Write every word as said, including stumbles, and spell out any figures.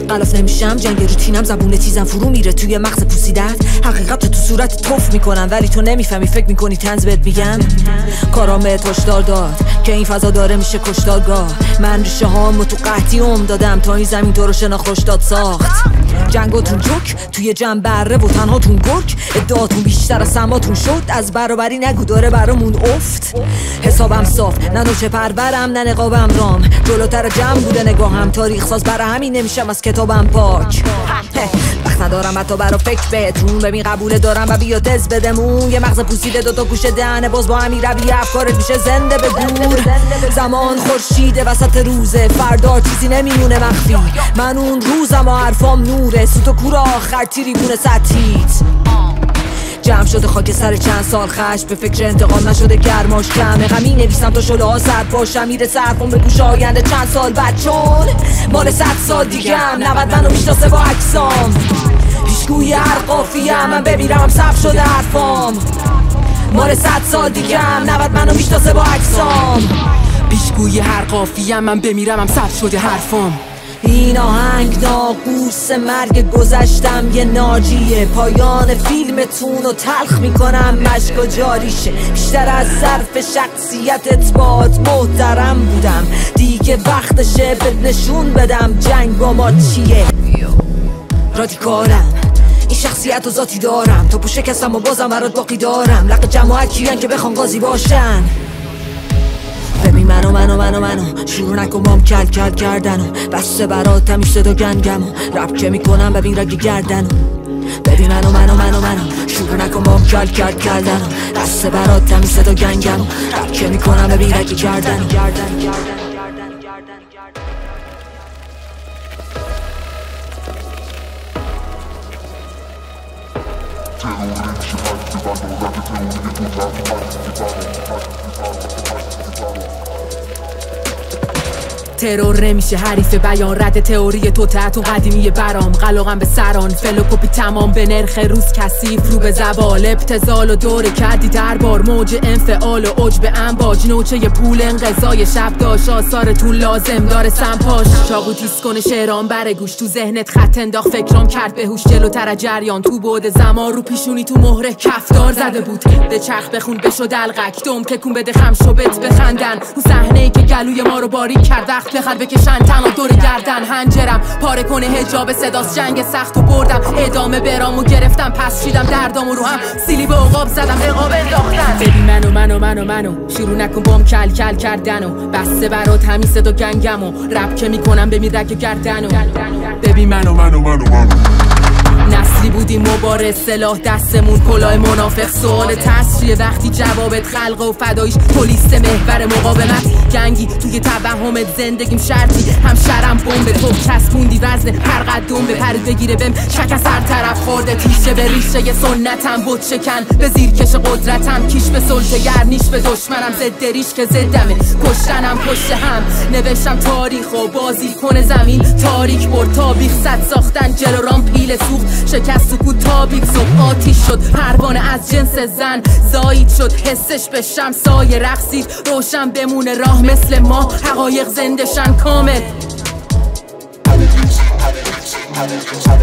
غلاف نمیشم، جنگ روتینم، زبون تیزم فرو میره توی مغز پوسیدت. حقیقت تو صورت توف میکنم ولی تو نمیفهمی، فکر میکنی طنز بهت میگم. کارامت هشدار داد که این فضا داره میشه کشتارگاه. من ریشه هامو تو قحطی ام دادم تا این زمین تو رو شناخت داد ساخت. جنگاتون جوک توی جنب بره و تنهاتون گرگ. ادعاتون بیشتر از سماتون شد، از برابری نگو داره برامون افت. حسابم صاف، نه نوچه پرورم نه نقابم رام. جلوتر جمع بوده نگاهم، تاریخ ساز برای همین نمیشم از کتابم پاک. وقت ندارم حتی برا فکر بهتون، ببین قبول دارم و بیا دز بدمون. یه مغز پوسیده دوتا گوشه دهنه، باز با همین روی افکارت میشه زنده به گور. زمان خورشیده وسط روزه، فردا چیزی نمیمونه مخفی. من اون روزم و حرفام نوره، سوت و کور آخر تیری بونه سطیت. جمع شده خاک سر چند سال خش، به فکر انتقام نشده گرماش کمه. غمی نویسم تا شده ها سر پاشم، میره سرفون به گوش آینده چند سال بعد، چون مال صد سال دیگم. نود منو میشناسه با عکسام، پیشگوی هر قافیه من بمیرم صف شده حرفام. مال صد سال دیگم، نود منو میشناسه با عکسام، پیشگوی هر قافیه من بمیرم صف شده حرفام. این آهنگ ناقوس مرگ گذشتم یه ناجیه. پایان فیلمتون رو تلخ میکنم مشکا جاریشه. بیشتر از ظرف شخصیتت باد محترم بودم، دیگه وقتشه بهت نشون بدم جنگ با ما چیه. رادیکالم، این شخصیت و ذاتی دارم، تا پوشه کسم و بازم برات باقی دارم. لق جماعت کیان که بخوان قاضی باشن. ببین منو منو منو منو شروع نکن بام کل کل کردنو. بسته برات همیش صدا گنگمو رپ که میکنم ببین رگ گردنو. ببین منو منو منو منو شروع نکن بام کل کل کردنو. بسته برات همیش صدا گنگمو رپ که میکنم ببین رگ گردنو. ترور نمیشه حریف بیان، رد تئوری تو تحتون قدیمی برام. قلقم به سران فلوکوپی تمام به نرخ روز کثیف رو به زوال. ابتذال و دور کردی دربار، موج انفعال و عجب انباج. نوچه پول انقضای شب داشت، آثارتون لازم داره سمپاش. چاقو تیز کنه شعرام بره گوش، تو ذهنت خط انداخت فکرام کرد به هوش. جلوتر جریان تو بعد زمان، رو پیشونی تو مهره کفدار زده بود. به چرخ بخون بشو دلقک، دم تکون بده خم شو بت بخندن. رو صحنه‌ای که گلوی ما رو باریک کرد، وقت بخر بکشن تنها دور گردن. هنجرم پاره کنه حجاب صداست، جنگ سخت و بردم. ادامه برامو گرفتم پس شیدم دردامو رو هم سیلی به عقاب زدم عقاب انداختن. ببین منو منو منو منو شروع نکن بام کل کل کردنو. بسته برات همین صدا گنگمو رپ که میکنم به میرک گردنو. ببین منو منو منو منو نسلی بودیم مبارز، سلاح دستمون کلاه منافق. سوال تصفیه وقتی جوابت خلق و فدایش پلیس محور مقاومت. گنگی توی توهمت زندگیم شرطی، هم شرم بمب تو چسبوندی وزن هر قدم به پرید بگیره بهم شک از هر طرف خورده. تیشه به ریشه سنتم بود شکن، به زیرکش قدرتم کیش به سلطه‌گر نیش به دشمنم. ضد ریش که ضدمه کشتنم پشت هم نوشتم تاریخ و بازی کنه زمین تاریک برد. تابیخ صد ساختن جلو رام پیل سوخت، شکست سکوت تابید صبح آتیش شد. پروانه از جنس زن زایید شد، حسش به شمسای رقصید روشن بمونه راه مثل ما. حقایق زندشن کامل.